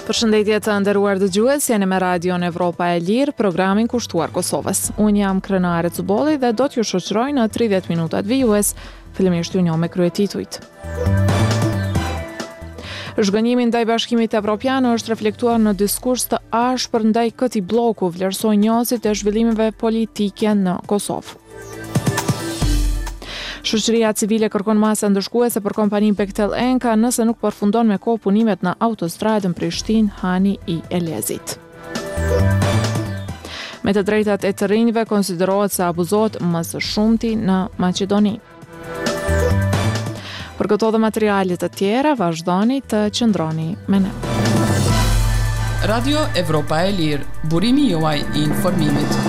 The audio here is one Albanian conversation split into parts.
Përshëndetje të nderuar dëgjues, jeni me Radion Evropa e Lirë, programin kushtuar Kosovës. Unë jam Krenare Cubolli dhe do t'ju shoqëroj në 30 minutat vijues, fillimisht ju njoh me kryetitujt. Zhgënjimi ndaj Bashkimit Evropian është reflektuar në diskurs të ashpër ndaj këtij bloku, vlerësoi njohësit e zhvillimeve politike në Kosovë. Shoqëria civile kërkon masa ndëshkuese për kompaninë Bechtel Enka nëse nuk përfundon me kohë punimet në autostradën Prishtinë-Hani i Elezit. Me të drejtat e të rinjve konsiderohet se abuzohet më së shumti në Maqedoni. Për këto dhe materialet të tjera, vazhdoni të qëndroni me ne. Radio Evropa e Lirë, burimi juaj i informimit.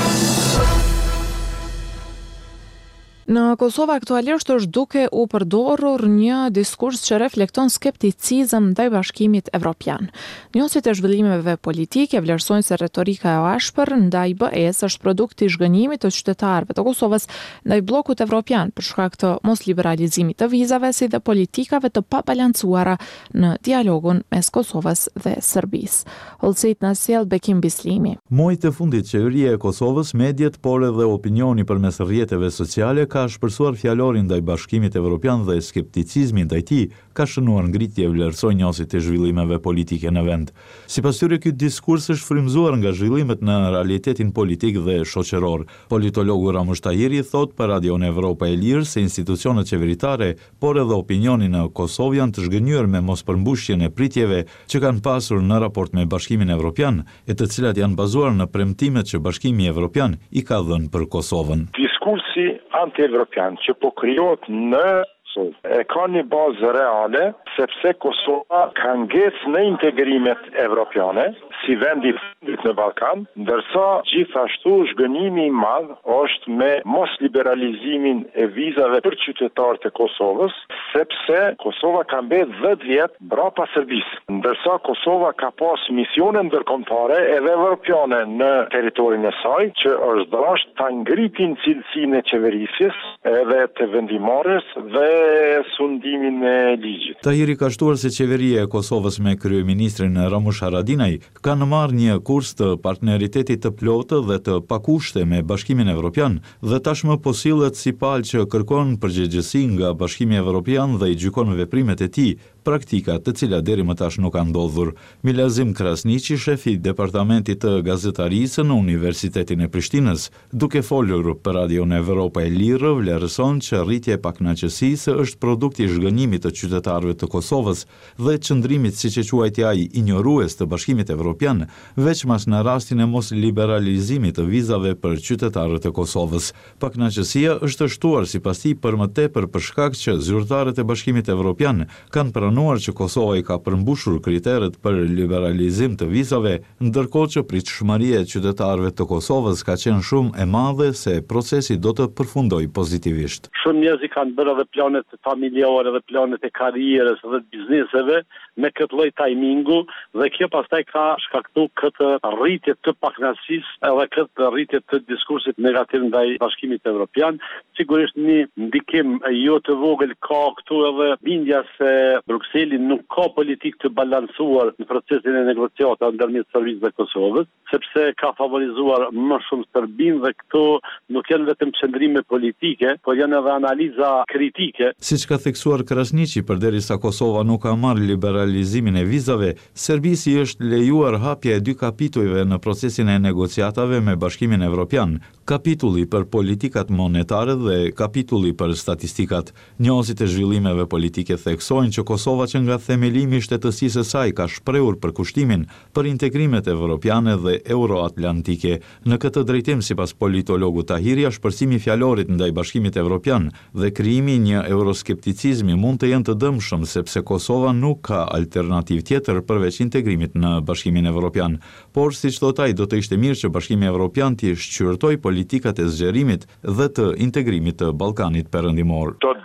Në Kosovë aktualisht është duke u përdorur një diskurs që reflekton skepticizëm ndaj Bashkimit Evropian. Njohësit e zhvillimeve politike vlerësojnë se retorika e ashpër ndaj BE-s është produkt i zhgënjimit të qytetarëve të Kosovës ndaj bllokut evropian për shkak të mosliberalizimit të vizave si dhe politikave të pabalancuara në dialogun mes Kosovës dhe Serbisë. Hollësit na sjell Bekim Bislimi. Muajt e fundit qeveria e Kosovës, mediat, por edhe opinioni përmes rrjeteve sociale ka shpërsuar fjalorin ndaj Bashkimit Evropian dhe skepticizmi ndaj tij ka shënuar ngritje vlerësoi njohësit e zhvillimeve politike në vend. Sipas tyre, ky diskurs është frymzuar nga zhvillimet në realitetin politik dhe shoqëror. Politologu Ramush Tahiri thot për Radion Evropa e Lirë se institucionet qeveritare, por edhe opinioni në Kosovë janë të zhgënjur me mospërmbushjen e pritjeve që kanë pasur në raport me Bashkimin Evropian, e të cilat janë bazuar në premtimet që Bashkimi Evropian i ka dhënë për Kosovën. Diskursi anti-evropian që po krijohet në e ka një bazë reale, sepse Kosova ka ngecë në integrimet evropiane, si vendi fundit në Ballkan, ndërsa gjithashtu zhgënjimi i madh është me mos liberalizimin e vizave për qytetarët e Kosovës, sepse Kosova ka mbetë 10 vjet brapa Serbisë, ndërsa Kosova ka pas misione ndërkombëtare edhe evropiane në territorin e saj, që është dashur ta ngritin cilësinë e qeverisjes edhe të vendimores dhe sundimin e ligjit. Tahiri ka shtuar se qeveria e Kosovës me kryeministrin Ramush Haradinaj kanë marrë një kurs të partneritetit të plotë dhe të pakushte me Bashkimin Evropian dhe tashmë po sillet si palë që kërkon përgjegjësi nga Bashkimi Evropian dhe i gjykon veprimet e tij, praktika të cilat deri më tash nuk kanë ndodhur. Milazim Krasniqi, shefi i departamentit të gazetarisë në Universitetin e Prishtinës, duke folur për Radion Evropa e Lirë, vlerëson që rritja e pakënaqësisë është produkt i zhgënjimit të qytetarëve të Kosovës dhe qëndrimit, siç e quajti ai, injorues të Bashkimit Evropian, veçmas në rastin e mos liberalizimit të vizave për qytetarët e Kosovës. Pakënaqësia është shtuar sipas tij për më tepër për shkak që zyrtarët e Bashkimit Evropian kanë pranuar që Kosova i ka përmbushur kriteret për liberalizim të vizave, ndërkohë që pritshmëria e qytetarëve të Kosovës ka qenë shumë e madhe se procesi do të përfundojë pozitivisht. Shumë njerëz kanë bërë edhe planet familjare dhe planet e karrierës dhe të bizneseve me këtë lloj timingu dhe kjo pastaj ka shkaktuar këtë rritje të pakënaqësisë edhe këtë rritje të diskursit negativ ndaj Bashkimit Evropian. Sigurisht një ndikim jo të vogël ka këtu edhe bindja se Brukseli nuk ka politikë të balancuar në procesin e negociatave ndërmjet Serbisë dhe Kosovës, sepse ka favorizuar më shumë Serbinë dhe këto nuk janë vetëm qëndrime politike, por janë edhe analiza kritike. Siç ka theksuar Krasniqi, përderisa Kosova nuk ka marrë liberalizimin e vizave, Serbisë është lejuar hapja e 2 kapitujve në procesin e negociatave me Bashkimin Evropian, kapitulli për politikat monetare dhe kapitulli për statistikat. Njohësit e zhvillimeve politike theksojnë që Kosova që nga themelimi i shtetësisë së saj ka shprehur përkushtimin për integrimet evropiane dhe euroatlantike. Në këtë drejtim, sipas politologut Tahiri, shpërcimi i fjalorit ndaj Bashkimit Evropian dhe krijimi një euroskepticizmi mund të jenë të dëmshëm sepse Kosova nuk ka alternativë tjetër përveç integrimit në Bashkimin Evropian. Por siç thot ai, do të ishte mirë që Bashkimi Evropian të shqyrtojë politikat e zgjerimit dhe të integrimit të Ballkanit Perëndimor. Do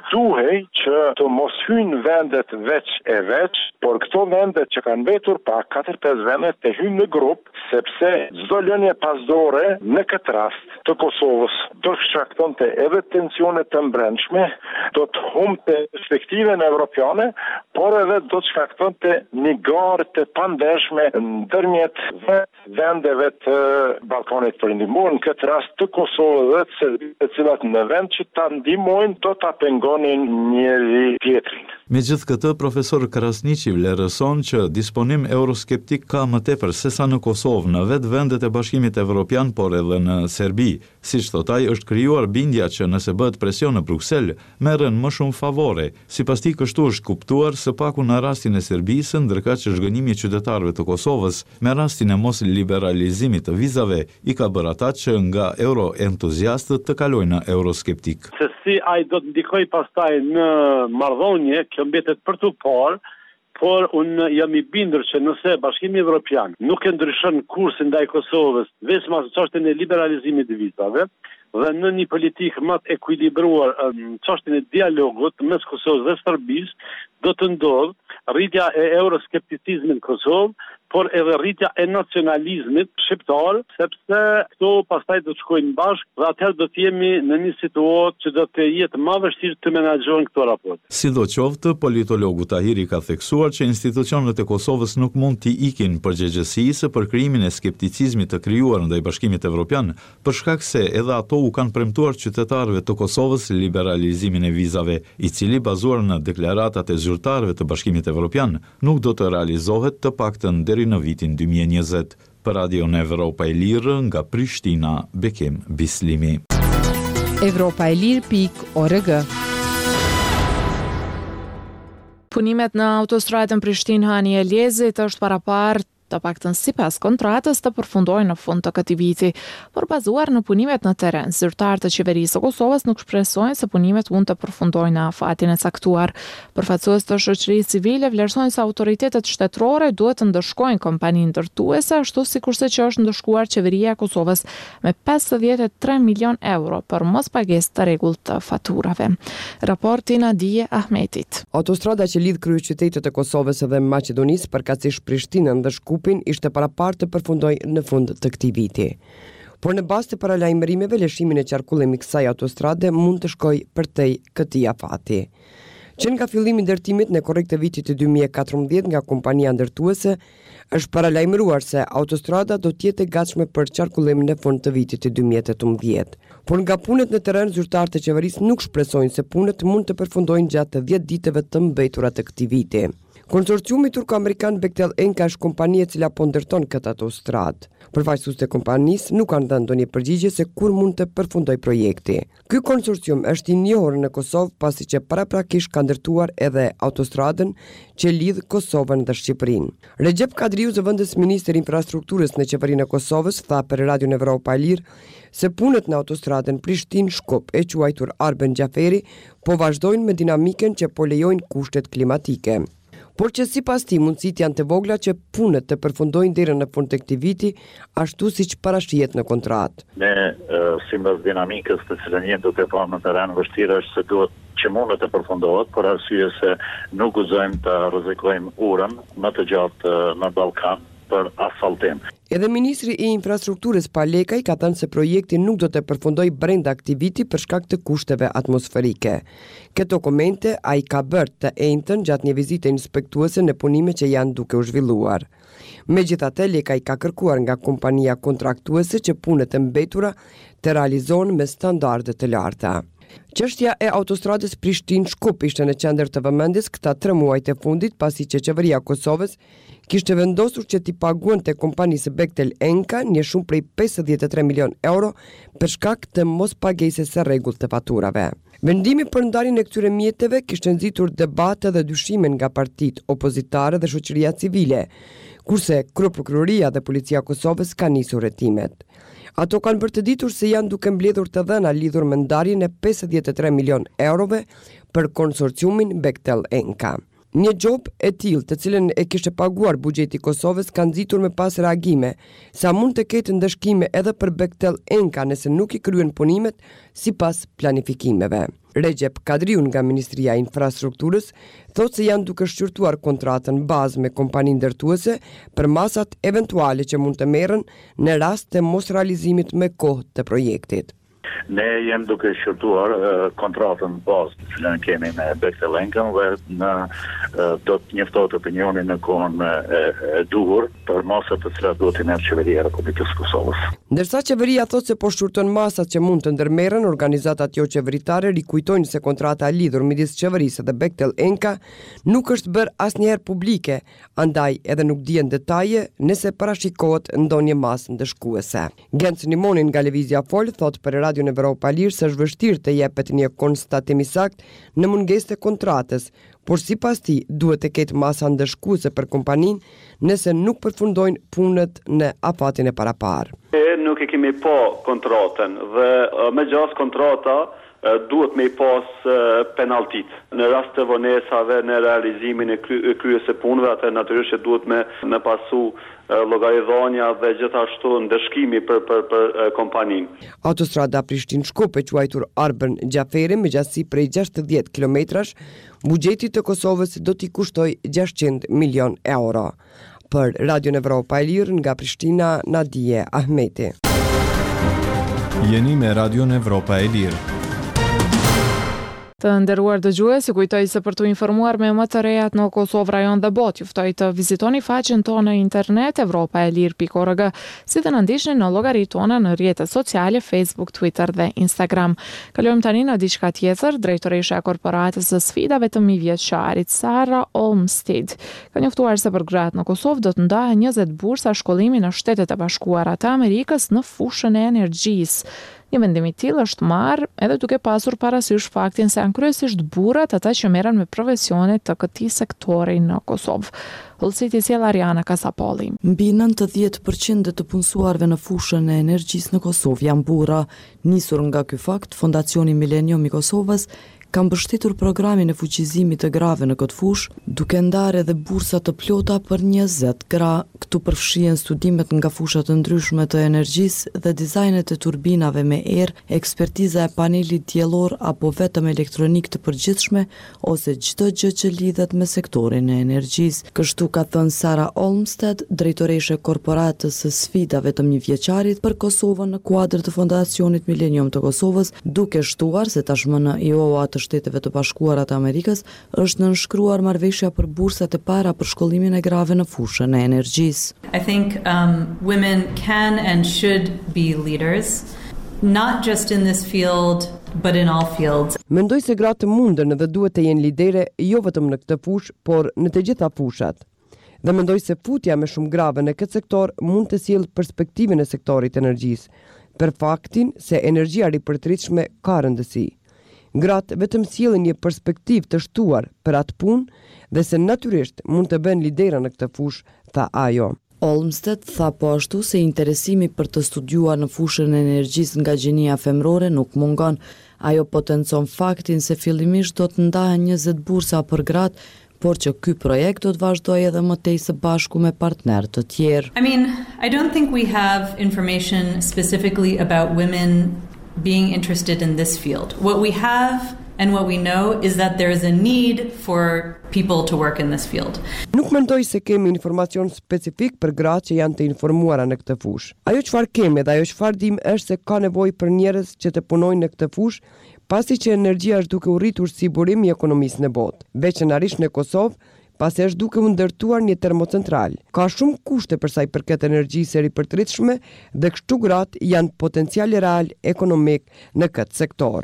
duhej që të mos hynë vendet veç e veç, por këto vendet që kanë mbetur pa 4-5 vendet të hynë në grup, sepse çdo lënie pasdore në këtë rast të Kosovës do të shkaktonte edhe tensione të brendshme, do të humbte perspektiven evropiane, por edhe do të shkaktonte një garë të pandershme ndërmjet vendeve të Ballkanit Perëndimor, në këtë rast të Kosovës dhe të Serbisë, të cilat në vend që ta ndihmojnë do ta pengonin njëri tjetrin. Megjithë këtë, profesor Krasniqi vlerëson që disponim euroskeptik ka më tepër sesa në Kosovë, në vetë vendet e Bashkimit Evropian, por edhe në Serbi. Siç thot ai, është krijuar bindja që nëse bëhet presion në Bruksel, merren më shumë favore. Sipas tij, kështu është kuptuar së paku në rastin e Serbisë, ndërkaq që zhgënimi i qytetarëve të Kosovës me rastin e mos liberalizimit të vizave i ka bërë ata që nga euroentuziastët të kalojnë në euroskeptik. Se si ai do të ndikoj pastaj në marrëdhënie, kjo mbetet për të parë, por unë jam i bindur që nëse Bashkimi Evropian nuk e ndryshon kursin ndaj Kosovës vetëm në çështjen e liberalizimit të vizave dhe në një politikë më të ekuilibruar çështjen e dialogut mes Kosovës dhe Serbisë, do të ndodhë rritja e euroskepticizmit në Kosovë, por edhe rritja e nacionalizmit shqiptar, sepse këto pastaj do të shkojnë bashkë dhe atëherë do të jemi në një situatë që do të jetë më vështirë të menaxhohen këto raporte. Sidoqoftë, politologu Tahiri ka theksuar që institucionet e Kosovës nuk mund t'i ikin përgjegjësisë për krijimin e skepticizmit të krijuar ndaj Bashkimit Evropian, për shkak se edhe ato u kanë premtuar qytetarëve të Kosovës liberalizimin e vizave, i cili bazuar në deklaratat e zyrtarëve të Bashkimit Evropian, nuk do të realizohet të paktën deri në vitin 2020. Për Radion Evropa e Lirë, nga Prishtina, Bekim Bislimi. Evropaelir.org. Punimet në autostradën Prishtinë-Hani Eliezit është paraparë të paktën sipas kontratës të përfundojnë në fund të këtij viti, por bazuar në punimet në terren. Zyrtarët e qeverisë së Kosovës nuk shpresojnë se punimet mund të përfundojnë në afatin e caktuar. Përfaqësues të shoqërisë civile vlerësojnë se autoritetet shtetërore duhet të ndëshkojnë kompaninë ndërtuese, ashtu sikurse që është ndëshkuar qeveria e Kosovës me 53 milion euro për mospagesë të rregullt të faturave. Raporti Nadije Ahmetit. Autostrada që lidh kryeqytetet e Kosovës dhe Maqedonisë, përkatësisht Prishtinën dhe ishte paraparë të përfundoj në fund të këtij viti. Por në bazë të paralajmërimeve, lëshimin e qarkullimit kësaj autostrade mund të shkojë përtej këtij afati. Që nga fillimi i ndërtimit në korrekt të vitit të 2014 nga kompania ndërtuese, është paralajmëruar se autostrada do të jetë e gatshme për qarkullim në fund të vitit të 2018. Por nga punët në terren, zyrtarët e qeverisë nuk shpresojnë se punët mund të përfundojnë gjatë 10 ditëve të mbetura të këtij viti. Konsorciumi turko-amerikan Bechtel Enka është kompania e cila po ndërton këtë autostradë. Përfaqësuesit e kompanisë nuk kanë dhënë ndonjë përgjigje se kur mund të përfundojë projekti. Ky konsorcium është i njohur në Kosovë pasi që paraprakisht ka ndërtuar edhe autostradën që lidh Kosovën dhe Shqipërinë. Recep Kadriu, zëvendës ministër i infrastrukturës në qeverinë e Kosovës, tha për Radion Evropa e Lirë se punët në autostradën Prishtinë-Shkup e quajtur Arben Xhaferi po vazhdojnë me dinamikën që po lejojnë kushtet klimatike. Por që sipas tij mundësitë janë të vogla që punët të përfundojnë deri në fund të këtij viti, ashtu siç parashihet në kontratë. Ne sipas dinamikës të cilën jemi duke parë në terren, vështirë është se duhet që mundet të përfundohet, por arsye se nuk guxojmë të rrezikojmë urën më të gjatë në Ballkan për asfaltim. Edhe ministri i infrastrukturës Palekaj ka thënë se projekti nuk do të përfundojë brenda këtij viti për shkak të kushteve atmosferike. Këto komente ai ka bërë të njëjtën gjatë një vizite inspektuese në punimet që janë duke u zhvilluar. Megjithatë, Lekaj ka kërkuar nga kompania kontraktuese që punët e mbetura të realizohen me standarde të larta. Çështja e autostradës Prishtinë-Shkup ishte në qendër të vëmendjes këta 3 muajt e fundit, pasi që qeveria e Kosovës kishte vendosur që t'i paguante kompanisë Bechtel Enka një shumë prej 53 milion euro për shkak të mospagesës së rregullt të faturave. Vendimi për ndarjen e këtyre mjeteve kishte nxitur debate dhe dyshime nga partitë opozitare dhe shoqëria civile, kurse Kryeprokuroria dhe Policia e Kosovës kanë nisur hetimet. Ato kanë bërë të ditur se janë duke mbledhur të dhëna lidhur me ndarjen e 53 milion eurove për konsorciumin Bechtel Enka. Një gjop e tillë, të cilën e kishte paguar buxheti i Kosovës, ka nxitur me pas reagime, sa mund të ketë ndëshkime edhe për Bechtel Enka nëse nuk i kryen punimet sipas planifikimeve. Recep Kadriu nga Ministria e Infrastrukturës thotë se janë duke shqyrtuar kontratën bazë me kompani ndërtuese për masat eventuale që mund të merren në rast të mos realizimit me kohë të projektit. Ne jemi duke shqyrtuar kontratën bazë që kemi me Bechtel Enkën dhe do të njoftohet opinioni në kohën e duhur për masat të cilat duhet të merr qeveria e Republikës së Kosovës. Ndërsa qeveria thotë se po shqyrton masat që mund të ndërmerren, organizatat jo qeveritare rikujtojnë se kontrata e lidhur midis qeverisë dhe Bechtel Enka nuk është bërë asnjëherë publike, andaj edhe nuk dihen detaje nëse parashikohet ndonjë masë ndëshkuese. Genc Nimoni nga Lëvizja Fol thotë për Radio Evropa Lirë se është vështirë të jepet një konstatim i saktë në mungesë të kontratës, por sipas tij duhet të ketë masa ndëshkuese për kompaninë nëse nuk përfundojnë punët në afatin e paraparë. Nuk e kemi pa kontratën dhe me gjas kontrata duhet me i pas penaltit. Në rast të vonesave në realizimin e kryes së punëve, atë natyrisht që duhet me pasu llogaridhënia dhe gjithashtu ndëshkimi për kompaninë. Autostrada Prishtinë-Shkup, e quajtur Arbën Gjaferi, me gjatësi prej 60 kilometrash, buxheti të Kosovës do t'i kushtoj 600 milion euro. Për Radio Evropa e Lirë nga Prishtina, Nadije Ahmeti. Jeni me Radio Evropa e Lirë. Të nderuar dëgjues, ju kujtoj se për t'u informuar me më të rejat në Kosovë, rajon dhe botë, juftoj të vizitoni faqen tonë në internet evropaelir.org, si të na ndiqni në llogaritë tona në rrjetet sociale Facebook, Twitter dhe Instagram. Kalojmë tani në diçka tjetër. Drejtoresha e Korporatës së Sfidave të Mijvjeçarit, Sara Olmsted, ka njoftuar se për gratë në Kosovë do të ndahen 20 bursa shkollimi në Shtetet e Bashkuara të Amerikës në fushën e energjisë. Një vendim i tillë është marrë edhe duke pasur parasysh faktin se janë kryesisht burrat ata që merren me profesione të këtij sektori në Kosovë. Hollësiti sjell Ariana Kasapolli. Mbi 90% të punësuarve në fushën e energjisë në Kosovë janë burra. Nisur nga ky fakt, Fondacioni Millennium i Kosovës ka mbështetur programin e fuqizimit të grave në këtë fushë, duke ndarë edhe bursa të plota për 20 gra. Këtu përfshihen studimet nga fusha të ndryshme të energjisë dhe dizajnet e turbinave me erë, ekspertiza e panelit diellor apo vetëm elektronik të përgjithshme ose çdo gjë që lidhet me sektorin e energjisë. Kështu ka thënë Sara Olmsted, drejtoreshe e Korporatës së Sfidave të Mijvjeçarit për Kosovën në kuadër të Fondacionit Millennium të Kosovës, duke shtuar se tashmë në IOA të Shteteve të Bashkuara të Amerikës është nënshkruar marrëveshja për bursat e para për shkollimin e grave në fushën e energjisë. I think women can and should be leaders, not just in this field, but in all fields. Mendoj se gratë munden dhe duhet të jenë lidere jo vetëm në këtë fushë, por në të gjitha fushat. Dhe mendoj se futja me shumë grave në këtë sektor mund të sjellë perspektivën e sektorit të energjisë, për faktin se energjia ripërtritshme ka rëndësi. Gratë vetëm sjellin një perspektivë të shtuar për atë punë dhe se natyrisht mund të bëhen lidera në këtë fushë, tha ajo. Olmsted tha po ashtu se interesimi për të studiuar në fushën e energjisë nga gjenia femrore nuk mungon. Ajo potencon faktin se fillimisht do të ndahen 20 bursa për gratë, por që ky projekt do të vazhdojë edhe më tej së bashku me partnerë të tjerë. I mean, I don't think we have information specifically about women being interested in this field. What we have and what we know is that there is a need for people to work in this field. Nuk mendoj se kemi informacion specifik për gratë që janë të informuara në këtë fushë. Ajo çfarë kemi dhe ajo çfarë dim është se ka nevojë për njerëz që të punojnë në këtë fushë, pasi që energjia është duke u rritur si burim i ekonomisë në botë. Veçanërisht në Kosovë, pasi është duke u ndërtuar një termocentral. Ka shumë kushte për sa i përket energjisë së ripërtritshme dhe kështu gratë janë potencial real ekonomik në këtë sektor.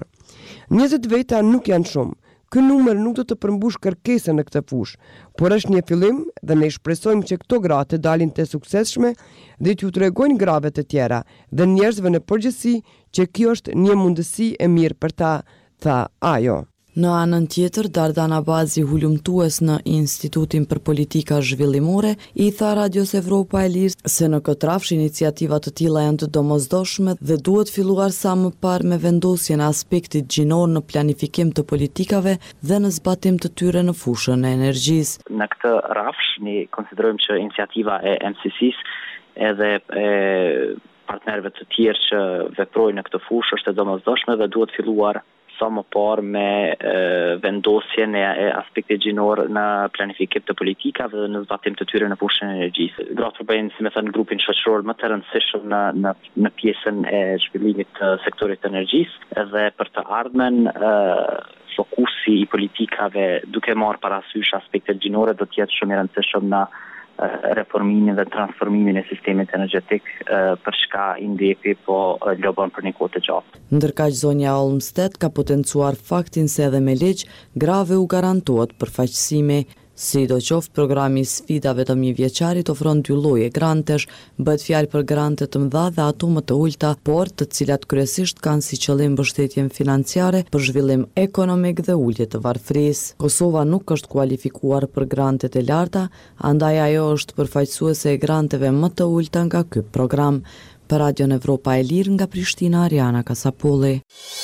20 veta nuk janë shumë. Ky numër nuk do të përmbush kërkesën në këtë fushë, por është një fillim dhe ne shpresojmë që këto gra të dalin të suksesshme dhe t'ju tregojnë grave të tjera dhe njerëzve në përgjithësi që kjo është një mundësi e mirë për ta, tha ajo. Në anën tjetër, Dardana Bazi, hulumtues në Institutin për Politika Zhvillimore, i tha Radios Evropa e Lirë se në këtë rafsh iniciativa të tilla janë të domosdoshme dhe duhet filluar sa më parë me vendosjen e aspektit gjinor në planifikim të politikave dhe në zbatim të tyre në fushën e energjisë. Në këtë rafsh ne konsiderojmë që iniciativa e MCC-s edhe partnerëve të tjerë që veprojnë në këtë fushë është e domosdoshme dhe duhet filluar sa më parë me vendosjen e aspektit gjinor në planifikim të politikave dhe në zbatim të tyre në fushën e energjisë. Gratë përbëjnë, si me thënë, grupin shoqëror më të rëndësishëm në pjesën e zhvillimit të sektorit të energjisë dhe për të ardhmen fokusi i politikave duke marrë parasysh aspektet gjinore do të jetë shumë i rëndësishëm në reformimin dhe transformimin e sistemit energjetik për shka i ndepi po lobon për një kohë të gjatë. Ndërkaq zonja Olmsted ka potencuar faktin se edhe me ligj grave u garantohet përfaqësimi. Sidoqoftë, programi i sfidave të mijëvjeçarit ofron 2 lloje grantesh, bëhet fjalë për grante të mëdha dhe ato më të ulta, por të cilat kryesisht kanë si qëllim mbështetjen financiare për zhvillim ekonomik dhe ulje të varfërisë. Kosova nuk është kualifikuar për grantet e larta, andaj ajo është përfaqësuese e granteve më të ulta nga ky program. Për Radion Evropa e Lirë nga Prishtina, Ariana Kasapolli.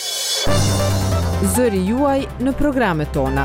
Zëri juaj në programet tona.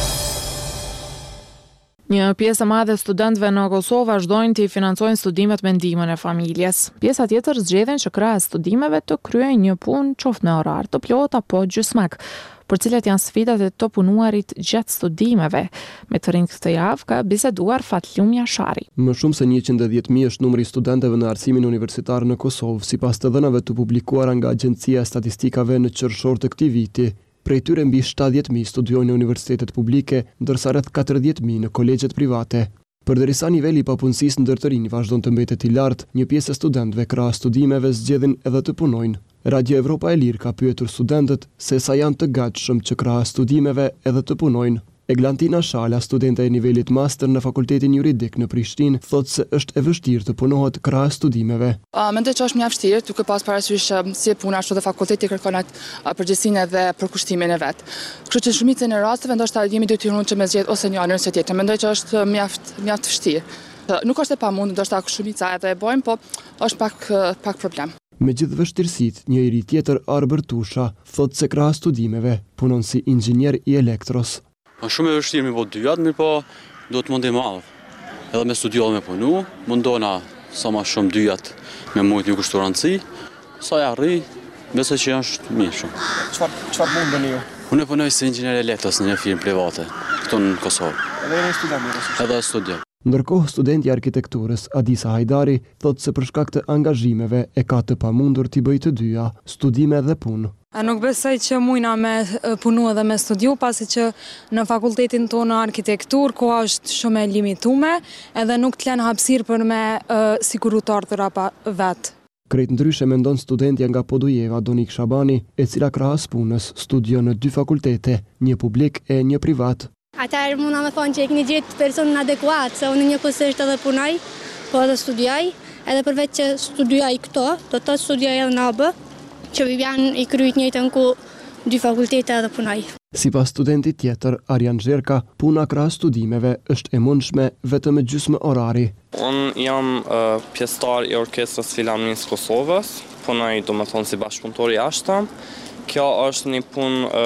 Një pjesë e madhe studentëve në Kosovë vazhdojnë të financojnë studimet me ndihmën e familjes. Pjesa tjetër zgjedhin që krahas studimeve të kryejnë një punë qoftë me orar të plotë apo gjysmak, për cilat janë sfidat e të punuarit gjatë studimeve. Me të rinjtë këtë javë ka biseduar Fatlumja Shari. Më shumë se 110.000 është numri i studentëve në arsimin universitar në Kosovë, sipas të dhënave të publikuara nga Agjencia e Statistikave në qershor të këtij viti. Prej tyre mbi 70.000 studiojnë në universitetet publike, ndërsa rreth 40.000 në kolegjet private. Përderisa niveli i papunësisë ndër të rinj vazhdon të mbetet i lartë, një pjesë e studentëve krahas studimeve zgjedhin edhe të punojnë. Radio Evropa e Lirë ka pyetur studentët se sa janë të gatshëm që krahas studimeve edhe të punojnë. Eglantina Shala, studente e nivelit master në Fakultetin Juridik në Prishtinë, thotë se është e vështirë të punohet krahas studimeve. Mendoj që është mjaft vështirë, duke pas parasysh si puna ashtu dhe fakulteti kërkon përgjegjësinë dhe përkushtimin e vet. Kështu që shumicën e rasteve ndoshta jemi detyruar që me zgjedh ose një universitet tjetër. Mendoj që është mjaft vështirë. Nuk është e pamundur, ndoshta shumica edhe e bojnë, po është pak problem. Me gjithë vështirësitë, njëri tjetër Arber Tusha thotë se krahas studimeve punon si inxhinier i elektros. Është shumë e vështirë me bërë 2 jatë, mirë po do të mundi madh. Edhe me studion me punu, mundona sa më shumë 2 jatë me mujt një kushtu rëndësi, sa ja rri, besoj që është mirë shumë. Çfarë mundeni ju? Unë punoj si inxhinier elektros në një firmë private, këtu në Kosovë. Edhe studioj. Ndërkohë, studenti i arkitekturës Adisa Hajdari thotë se për shkak të angazhimeve e ka të pamundur t'i bëjë të dyja, studime dhe punë. Nuk besoj që mujna me punu edhe me studiu, pasi që në fakultetin tonë arkitektur, koha është shumë e limitume, edhe nuk t'len hapësirë për me siguru të ardhura vetë. Krejt ndryshe mendon studentja nga Podujeva, Donik Shabani, e cila krahas punës studion në 2 fakultete, një publik e një privat. Atëherë muna me thonë që e keni gjetë personin adekuat, se unë njëkohësisht edhe punoj, po edhe studioj, edhe përveç që studioj këto, do të studioj edhe në AB, që janë i kryjt njëjtën ku 2 fakultete edhe punoj. Sipas studentit tjetër, Arjan Zherka, puna krahas studimeve është e mundshme vetëm me gjysmë orari. Unë jam pjesëtar i Orkestrës Filharmonisë së Kosovës, punoj domethënë si bashkëpunëtor i jashtëm. Kjo është një punë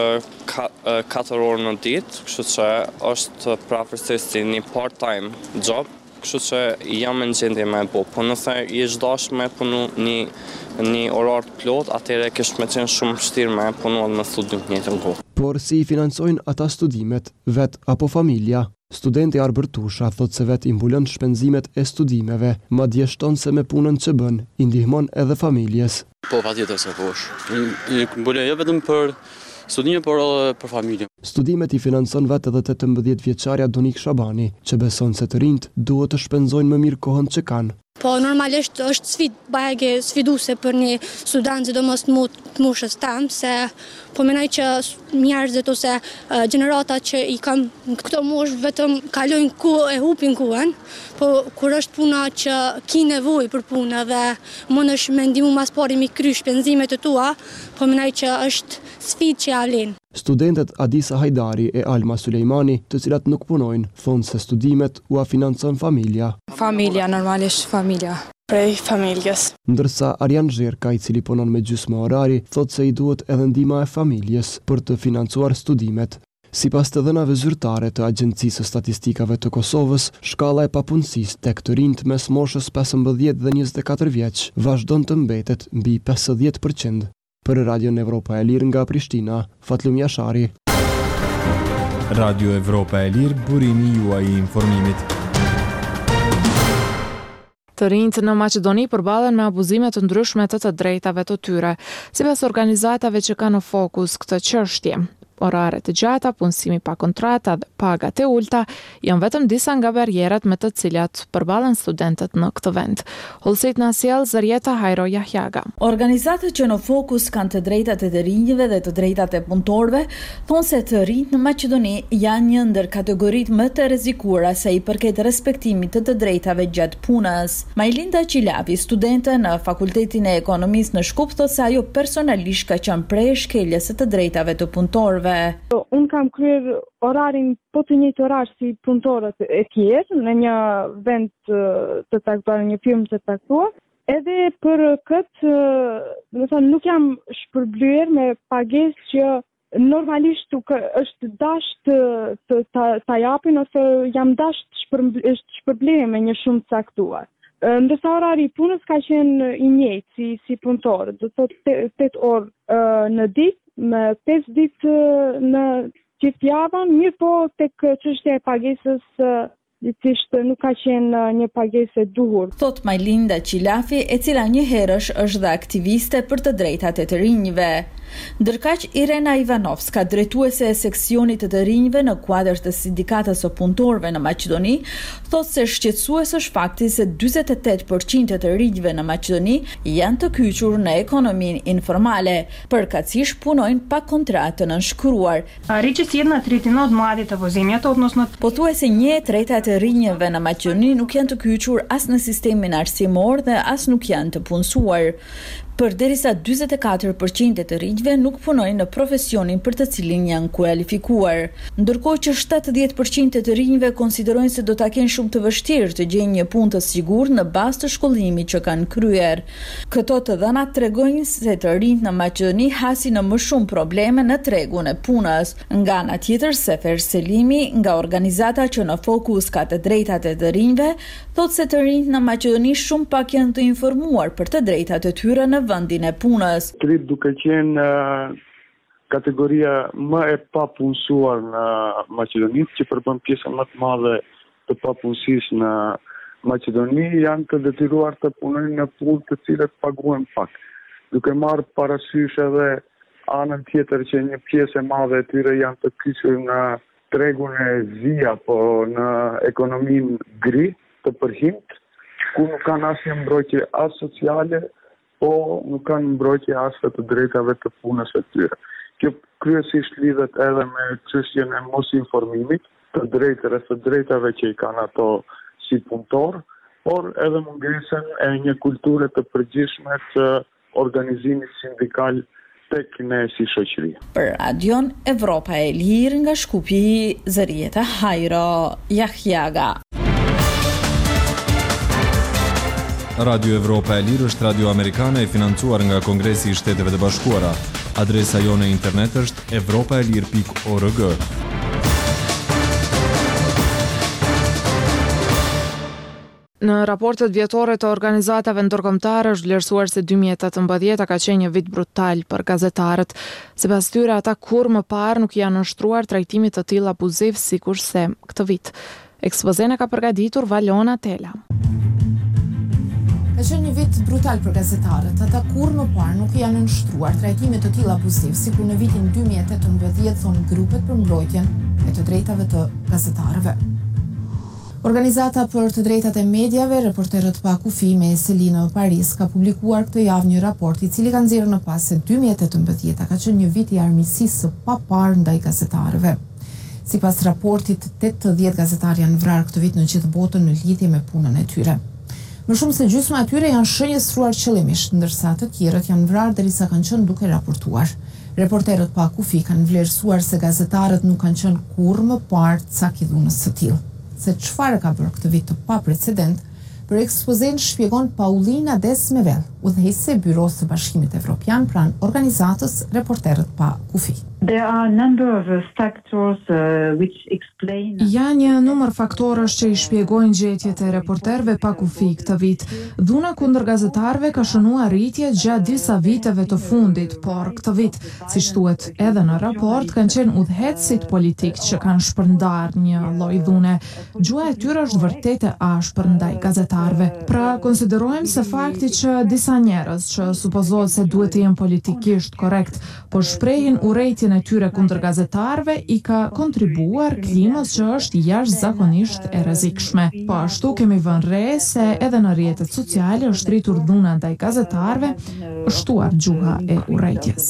4 orë në ditë, kështu që është prapërsisht si një part-time job, kështu që jam në gjendje me bo. Po nëse i është dashur me punu një orar të plot, atëherë kish me qenë shumë vështirë me punu me studim të njëjtën kohë. Por si i financojnë ata studimet, vet apo familja? Studenti Arber Tusha thotë se vet i mbulon shpenzimet e studimeve, madje shton se me punën që bën, i ndihmon edhe familjes. Po, patjetër se po është. I mbuloj jo vetëm për studime, por edhe për familjen. Studimet i financon vetë edhe 18-vjeçarja Donik Shabani, që beson se të rinjt duhet të shpenzojnë më mirë kohën që kanë. Po normalisht është sfiduese për një student, sidomos të moshës tam, se po mendoj që njerëzit ose gjenerata që i kanë këto moshë vetëm kalojnë e hupin kuën, po kur është puna që ki nevojë për punë dhe mundesh me ndihmu mas pari mi kry shpenzimet e tua, po mendoj që është sfidë që ja vlen. Studentet Adisa Hajdari e Alma Sulejmani, të cilat nuk punojnë, thonë se studimet ua financon familja. Familja, normalisht familja. Prej familjes. Ndërsa Arjan Zherka, i cili punon me gjysmë orari, thotë se i duhet edhe ndihma e familjes për të financuar studimet. Sipas të dhënave zyrtare të Agjencisë së Statistikave të Kosovës, shkalla e papunësisë tek të rinjt mes moshës 15 dhe 24 vjeç vazhdon të mbetet mbi 50%. Për Radio Evropa e Lirë nga Prishtina, Fatlum Jashari. Radio Evropa e Lirë, burimi juaj i informimit. Të rinjt në Maqedoni përballen me abuzime të ndryshme të drejtave të tyre, sipas organizatave që kanë në fokus këtë çështje. Orare të gjata, punësimi pa kontrata dhe pagat e ulta janë vetëm disa nga barrierat me të cilat përballen studentët në këtë vend. Hollësit na sjell Zarieta Hajro Jahjaga. Organizatat që në fokus kanë të drejtat e të rinjve dhe të drejtat e punëtorëve thonë se të rinjt në Maqedoni janë një ndër kategoritë më të rrezikuara sa i përket respektimit të drejtave gjatë punës. Majlinda Qilavi, studente në Fakultetin e Ekonomisë në Shkup, thotë se ajo personalisht ka qenë prej shkeljes së të drejtave të punëtorëve. Unë kam kryer orarin po të njëjtë orar si punëtorët e tjerë në një vend të caktuar, në një firmë të caktuar. Edhe për këtë, nuk jam shpërblyer me pagesë që normalisht është dashur ta japin ose jam dashur shpërblyej me një shumë të caktuar. Ndërsa orari i punës ka qenë i njëjtë si punëtorët, do të thotë 8 orë në ditë, me 5 ditë në gjithë javën, mirë po tek çështja e pagesës Ditisht nuk ka qenë një pagesë e duhur. Thot Majlinda Qilafi, e cila një herësh është dhe aktiviste për të drejtat e të rinjve. Ndërkaq Irena Ivanovska, drejtuese e seksionit të rinjve në kuadër të sindikatës së punëtorëve në Maqedoni, thot se shqetësues është fakti se 48% të rinjve në Maqedoni janë të kyçur në ekonominë informale, përkatësisht punojnë pa kontratë të nënshkruar. Pothuajse 1/3 të rinjve në Maqedoni nuk janë të kyçur as në sistemin arsimor dhe as nuk janë të punësuar. Përderisa 44% të rinjve nuk punojnë në profesionin për të cilin janë kualifikuar, ndërkohë që 70% të rinjve konsiderojnë se do ta kenë shumë të vështirë të gjejnë një punë të sigurt në bazë të shkollimit që kanë kryer. Këto të dhënat tregojnë se të rinjt në Maqedoni hasin në më shumë probleme në tregun e punës. Nga ana tjetër, Sefer Selimi, nga organizata që në fokus ka të drejtat e të rinjve, thotë se të rinjt në Maqedoni shumë pak janë të informuar për të drejtat e tyre në vendin e punës. Të rinjt duke qenë kategoria më e papunësuar në Maqedoni, që përbën pjesën më të madhe të papunësisë në Maqedoni, janë të detyruar të punojnë në punë të cilët paguhen pak. Duke marrë parasysh edhe anën tjetër që një pjesë e madhe e tyre janë të kyçur në tregun e zi apo në ekonominë gri të përhimt, ku nuk kanë asnjë mbrojtje as sociale, po nuk kanë mbrojtje as të drejtave të punës së tyre. Kjo kryesisht lidhet edhe me çështjen e mosinformimit, të drejtave që i kanë ato si punëtor, por edhe mungesën e një kulture të përgjithshme të organizimit sindikal tek ne si shoqëri. Për Radion Evropa e Lirë nga Shkupi, Zarieta Hajro Jahjaga. Radio Evropa e Lirë është radio amerikane e financuar nga Kongresi i Shteteve të Bashkuara. Adresa jone internet është evropaelir.org. Në raportet vjetore të organizatave ndërkombëtare është vlerësuar se 2018 ka qenë një vit brutal për gazetarët. Sipas tyre, ata kur më parë nuk janë nështruar trajtimit të tillë abuziv sikurse këtë vit. Ekspozen e ka përgatitur Valona Tela. Ka qenë një vit brutal për gazetarët. Ata kur më parë nuk janë nënshtruar trajtimit të tillë abuziv, sikur në vitin 2018, thonë grupet për mbrojtjen e të drejtave të gazetarëve. Organizata për të drejtat e medjave, Reporterët pa kufi me Selina në Paris, ka publikuar këtë javë një raport i cili ka nxjerrë në pas se 2018 ka qenë një vit i armiqësisë së paparë ndaj gazetarëve. Sipas raportit, 80 gazetarë janë vrarë këtë vit në gjithë botën në lidhje me punën e tyre. Më shumë se gjysma e tyre janë shënjestruar qëllimisht, ndërsa të tjerët janë vrarë derisa kanë qenë duke raportuar. Reporterët pa kufi kanë vlerësuar se gazetarët nuk kanë qenë kurrë më parë cakidhunës së tillë. Se çfarë ka bërë këtë vit të paprecedent, për ekspozen shpjegon Paulina Desmevel, udhëheqëse e Byros së Bashkimit Evropian pranë organizatës Reporterët pa kufi. There are a number of factors which explain. Ja një numër faktorësh që I shpjegojnë gjetjet e reporterëve pa kufi këtë vit. Dhuna kundër gazetarëve ka shënuar rritje gjatë disa viteve të fundit, por këtë vit, siç thuhet edhe në raport, kanë qenë udhëheqësit politik që kanë shpërndarë një lloj dhune. Gjua e tyre është vërtet e ashpër ndaj gazetarëve. Pra, konsiderojmë se fakti që disa njerëz që supozohet se duhet të jenë politikisht korrekt, por shprehin urrejtjen e tyre kundër gazetarëve I ka kontribuar klimës që është jashtëzakonisht e rrezikshme. Po ashtu kemi vënë re se edhe në rrjetet sociale është rritur dhuna ndaj gazetarëve, është shtuar gjuha e urrejtjes.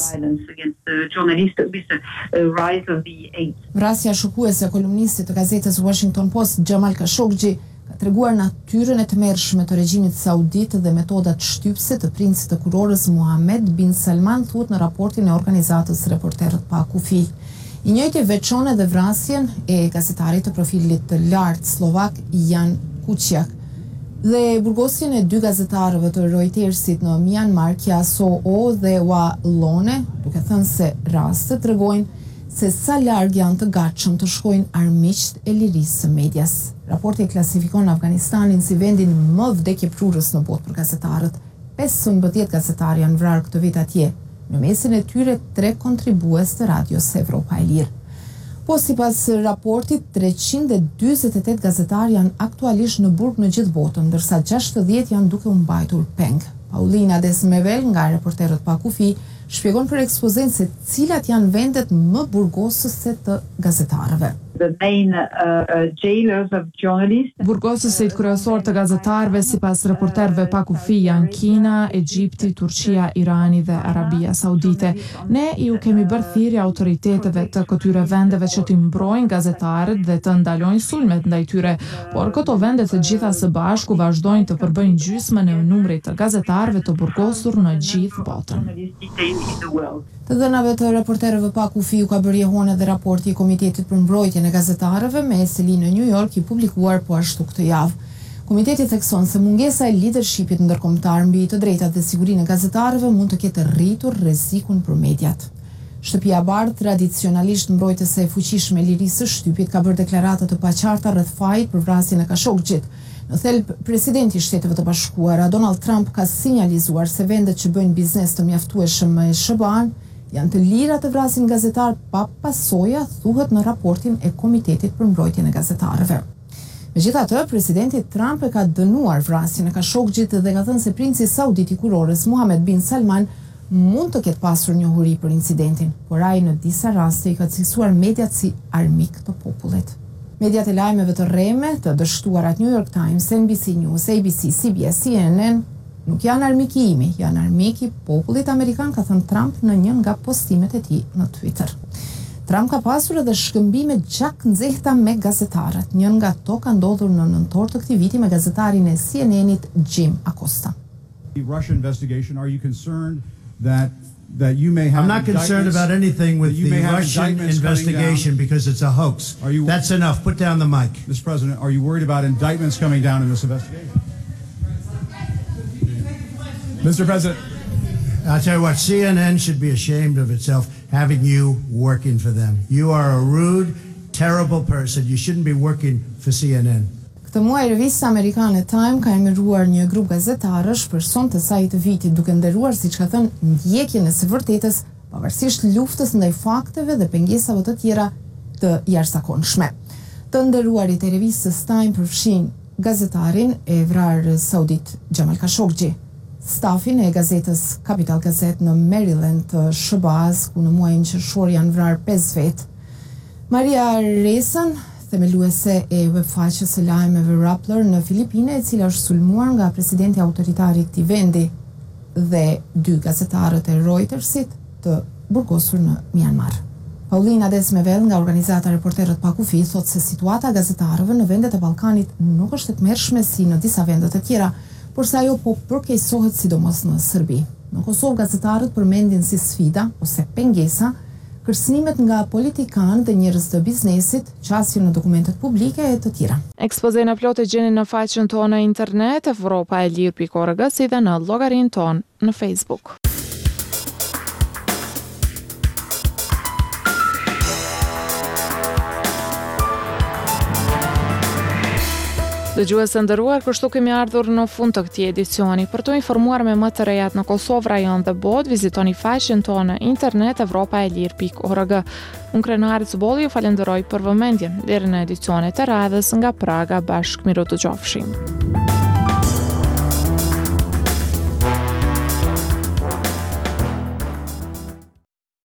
Vrasja shokuese e kolumnistit të gazetës Washington Post Jamal Khashoggi ka treguar natyrën e tmerrshme të regjimit saudit dhe metodat shtypse të princit të kurorës Mohammed bin Salman, thuhet në raportin e organizatës Reporterët pa kufi. I njëjti veçon edhe vrasjen e gazetarit të profilit të lartë slovak Jan Kuciak dhe burgosjen e 2 gazetarëve të Reutersit në Myanmar, Kyaso O dhe Wa Lone, duke thënë se rastet tregojnë se sa larg janë të gatshëm të shkojnë armiqt e lirisë së medias. Raporti klasifikon Afganistanin si vendin më vdekjeprurës në botë për gazetarët. 15 gazetarë janë vrarë këtë vit atje, në mesin e tyre 3 kontribues të radios Evropa e Lirë. Po sipas raportit, 348 gazetarë janë aktualisht në burg në gjithë botën, ndërsa 60 janë duke u mbajtur peng. Paulina Desmevel nga Reporterët pa kufi shpjegon për ekspozen se cilat janë vendet më burgosëse të gazetarëve. The main jailers of journalists. Burgosësit kryesor të gazetarëve sipas reporterëve pa kufi janë Kina, Egjipti, Turqia, Irani dhe Arabia Saudite. Ne ju kemi bërë thirrje autoriteteve të këtyre vendeve që t'i mbrojnë gazetarët dhe të ndalojnë sulmet ndaj tyre, por këto vende të gjitha së bashku vazhdojnë të përbëjnë gjysmën e numrit të gazetarëve të burgosur në gjithë botën. Të dhënave të reporterëve pa kufi u ka bërë jehon edhe raporti I Komitetit për mbrojtjen e gazetarëve me seli në New York I publikuar po ashtu këtë javë. Komiteti thekson se mungesa e leadershipit ndërkombëtar mbi të drejtat dhe sigurinë e gazetarëve mund të ketë rritur rrezikun për mediat. Shtëpia e Bardhë, tradicionalisht mbrojtëse e fuqishme e lirisë së shtypit, ka bërë deklarata të paqarta rreth fajit për vrasjen e Khashogjit. Në thelb, presidenti I Shteteve të Bashkuara, Donald Trump, ka sinjalizuar se vendet që bëjnë biznes të mjaftueshëm me SBA-n janë të lira të vrasin gazetar pa pasoja, thuhet në raportin e Komitetit për mbrojtjen e gazetarëve. Megjithatë, presidenti Trump e ka dënuar vrasjen e Khashogjit dhe ka thënë se princi saudit I kurorës Mohammed bin Salman mund të ketë pasur njohuri për incidentin, por ai në disa raste I ka cilësuar mediat si armik të popullit. Mediat e lajmeve të rreme, të dështuarat New York Times, NBC News, ABC, CBS, CNN, nuk janë armiki imi, janë armiki popullit amerikan, ka thënë Trump në një nga postimet e tij në Twitter. Trump ka pasur edhe shkëmbime gjak nxehta me gazetarët. Një nga to ka ndodhur në nëntor të këtij viti me gazetarin e CNN-it Jim Acosta. The Russia investigation, are you concerned that you may have I'm not concerned about anything with the Russian investigation because it's a hoax. That's enough. Put down the mic. Mr. President, are you worried about indictments coming down in this investigation? Mr. President. I'll tell you what, CNN should be ashamed of itself having you working for them. You are a rude, terrible person. You shouldn't be working for CNN. Këtë muaj revista amerikane Time ka emëruar një grup gazetarësh për son të saj të vitit, duke nderuar, siç ka thënë, ndjekjen e së vërtetës, pavarësisht luftës ndaj fakteve dhe pengesave të tjera të jashtëzakonshme. Të nderuarit e revistës Time përfshin gazetarin e vrarë saudit Jamal Khashoggi, stafin e gazetës Capital Gazette në Maryland të SBA-s, ku në muajin qershor janë vrarë 5 vetë, Maria Ressën, themeluese e webfaqes së lajmeve Rappler në Filipine, e cila është sulmuar nga presidenti autoritari I këtij vendi, dhe 2 gazetarët e Reutersit të burgosur në Myanmar. Paulina Desmevel nga organizata Reporterët pa kufi thotë se situata e gazetarëve në vendet e Ballkanit nuk është e tmerrshme si në disa vende të tjera, por se ajo po përkeqësohet sidomos në Serbi. Në Kosovë gazetarët përmendin si sfida ose pengesa kërcënimet nga politikanë dhe njerëz të biznesit, qasje në dokumentet publike e të tjera. Ekspozen e plotë gjeni në faqen tonë në internet, evropaelir.org, si dhe në llogarinë tonë në Facebook. Dëgjues të nderuar, kështu kemi ardhur në fund të këtij edicioni. Për të informuar me më të rejat në Kosovë, rajon dhe botë, vizitoni faqen tonë në internet evropaelir.org. Unë Krenari Cubolli ju falenderoj për vëmendjen. Deri në edicionet e radhës nga Praga, bashkë miru të qofshim.